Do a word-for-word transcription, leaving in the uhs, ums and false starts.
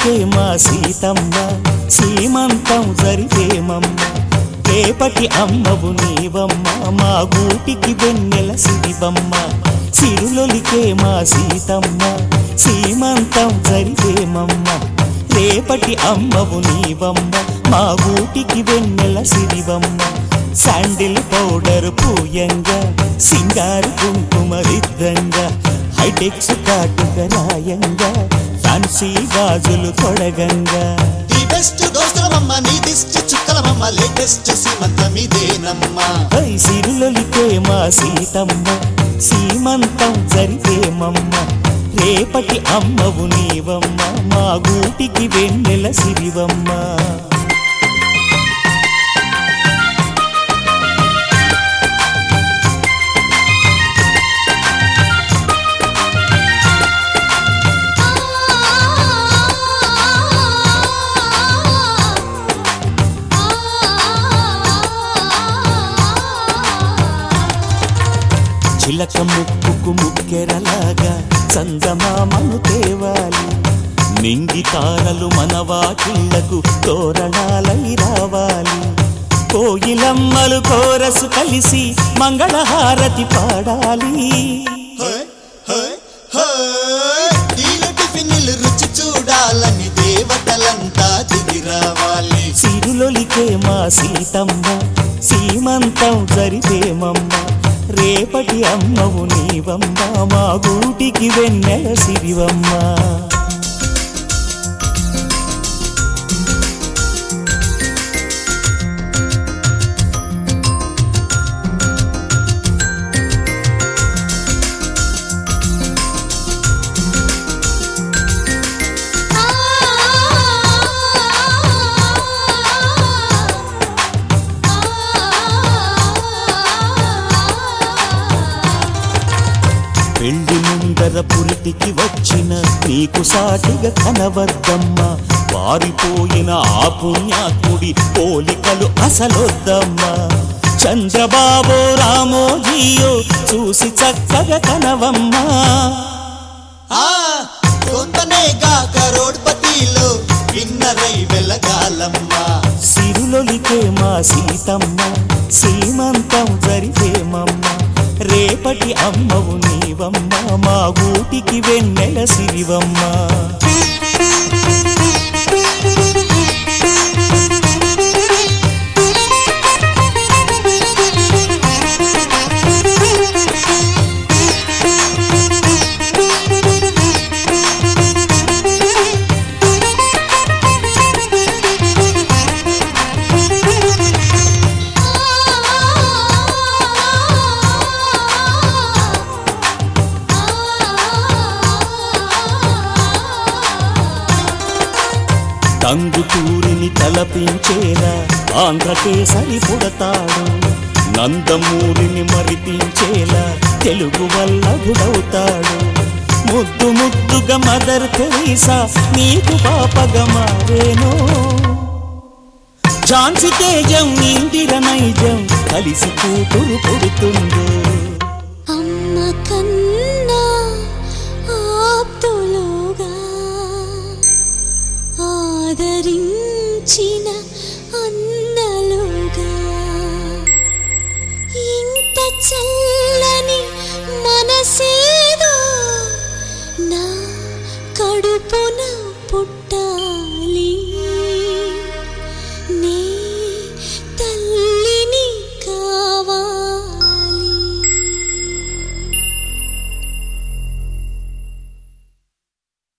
సిరులొలికే మా సీతమ్మ సీమంతం జరిపేమమ్మ రేపటి అమ్మవు నీవమ్మ మా గూటికి వెన్నెల సిరివమ్మ సిరులొలికే మా సీతమ్మ సీమంతం జరిపేమమ్మ రేపటి అమ్మవు నీవమ్మ మా గూటికి వెన్నెల సిరివమ్మ శాండిల్ పౌడర్ పూయంగా సింగారు కుంకుమ రిద్దంగా హైటెక్స్ కాటుక రాయంగా ఫ్యాన్సీ గాజులు తొడగంగా ది బెస్ట్ దోస్తులమమ్మ నీ దిష్టి చుక్కలమమ్మ లేటెస్ట్ సీమంతమిదేనమ్మ హై సిరులొలికే మా సీతమ్మ సీమంతం జరిపేమమ్మ రేపటి అమ్మవు నీవమ్మ మా గూటికి వెన్నెల సిరివమ్మ చిలక ముక్కుకు ముక్కెరలాగా చందమామను తేవాలి నింగి తారలు మనవాకిళ్లకు తోరణాలై రావాలి కోయిలమ్మలు కోరసు కలిసి మంగళహారతి పాడాలి రుచి చూడాలని దేవతలంతా దిగి రావాలి సిరులొలికే మా సీతమ్మ సీమంతం జరిపేమమ్మ రేపటి అమ్మవు నీవమ్మ మా గూటికి వెన్నెల సిరివమ్మ పెళ్లి ముందర పురిటికి వచ్చిన నీకు సాటిగా కనవద్దమ్మ వారిపోయిన ఆ పుణ్యాత్ముడి పోలికలు అసలొద్దమ్మా చంద్రబాబు రామోజీయో చూసి చక్కగా కనవమ్మా కరోడ్పతిలో విన్నరై వెలగాలమ్మా సిరులొలికే మా సీతమ్మ సీమంతం జరిపేమమ్మ రేపటి అమ్మవు నీవమ్మ మా గూటికి వెన్నెల సిరివమ్మ తంగుటూరిని తలపించేలా ఆంధ్రకేసరి పుడతాడు నందమూరిని మరిపించేలా తెలుగు వల్లభుడవుతాడు ముద్దు ముద్దుగా మదర్ తెరీసా నీకు పాపగా మారేనో ఝాన్సీ తేజం ఇందిర నైజం కలిసి కూతురు పుడుతుందో అమ్మ కన్నా